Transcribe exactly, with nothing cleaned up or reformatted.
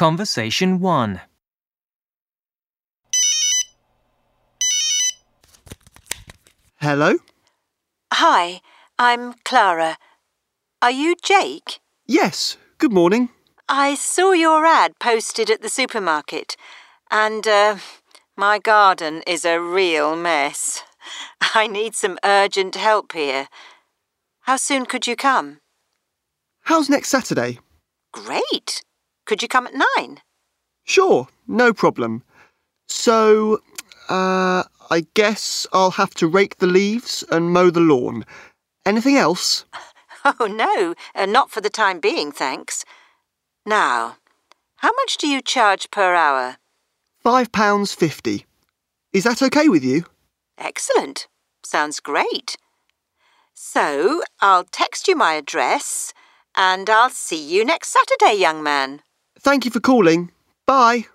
Conversation one. Hello? Hi, I'm Clara. Are you Jake? Yes, good morning. I saw your ad posted at the supermarket, and uh, my garden is a real mess. I need some urgent help here. How soon could you come? How's next Saturday? Great. Could you come at nine? Sure, no problem. So, uh, I guess I'll have to rake the leaves and mow the lawn. Anything else? Oh, no, uh, not for the time being, thanks. Now, how much do you charge per hour? Five pounds fifty. Is that okay with you? Excellent. Sounds great. So, I'll text you my address, and I'll see you next Saturday, young man. Thank you for calling. Bye.